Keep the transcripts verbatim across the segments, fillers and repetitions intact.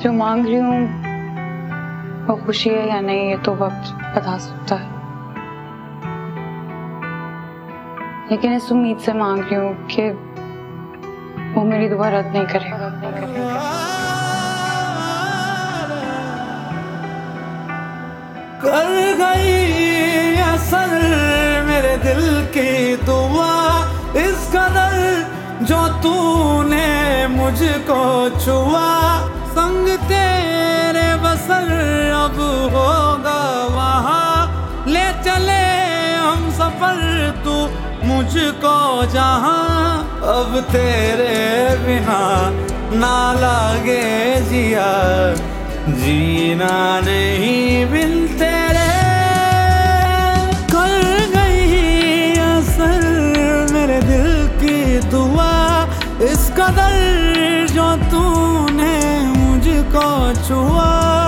जो मांग रही हूँ वो खुशी है या नहीं, ये तो वक्त बता सकता है। लेकिन इस उम्मीद से मांग रही हूँ कि वो मेरी दुआ रद्द नहीं करेगा। कर गई असर मेरे दिल की दुआ, इस कदर जो तूने मुझको छुआ। संग तेरे बसर अब होगा वहाँ, ले चले हम सफर तू मुझको जहाँ। अब तेरे बिना ना लागे जिया, जीना नहीं बिन तेरे। कर गई असर मेरे दिल की दुआ, इस कदर जो तूने मुझको छुआ।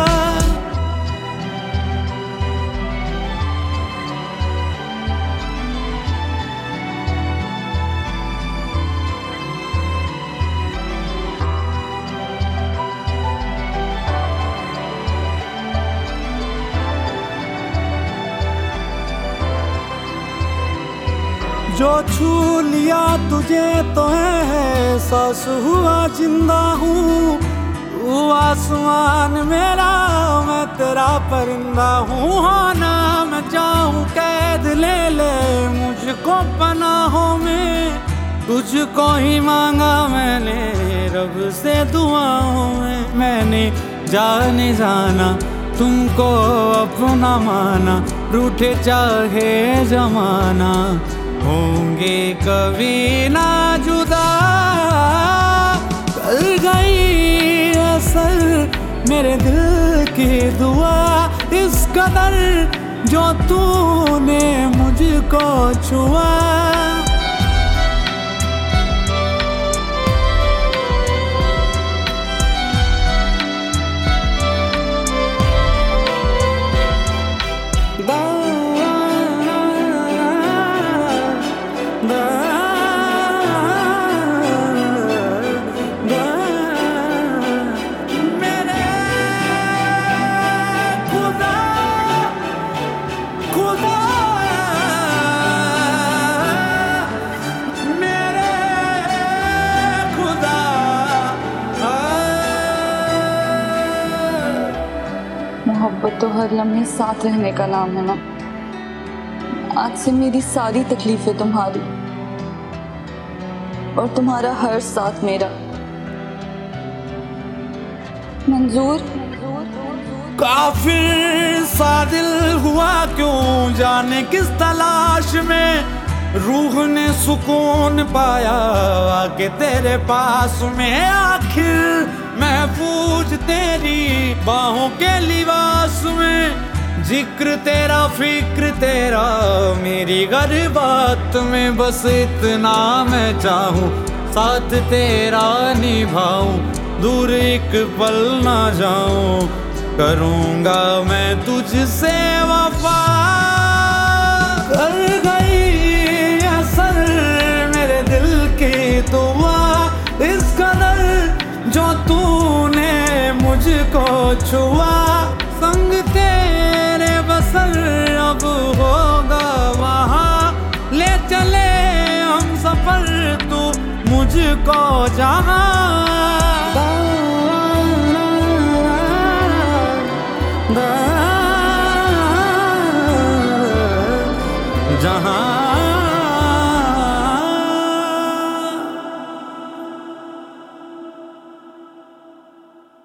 जो छू लिया तुझे तो है एहसास हुआ जिंदा हूँ। तू आसमान मेरा मैं तेरा परिंदा हूँ। हाँ ना मैं चाहूँ कैद ले ले मुझको पनाहों में, तुझको ही मांगा मैंने रब से दुआओं में। मैंने जाने जाना तुमको अपना माना, रूठे चाहे जमाना होंगे कभी ना जुदा। कर गई असर मेरे दिल की दुआ, इस कदर जो तूने मुझको छुआ। मोहब्बत तो हर लम्हे साथ रहने का नाम है ना। आज से मेरी सारी तकलीफें तुम्हारी और तुम्हारा हर साथ मेरा। मंजूर? काफिर सा दिल हुआ क्यों जाने किस तलाश में, रूह ने सुकून पाया आके तेरे पास में। आखिर महफूज तेरी बाहों के लिबास में, जिक्र तेरा फिक्र तेरा मेरी गरीबात में। बस इतना मैं चाहूँ साथ तेरा निभाऊं, दूर एक पल ना जाऊं। करूँगा मैं तुझसे वफा। कर गई असर मेरे दिल की दुआ, इस कदर जो तूने मुझको छुआ। संग तेरे बसर अब होगा वहाँ, ले चले हम सफर तू मुझको जहाँ। जहाँ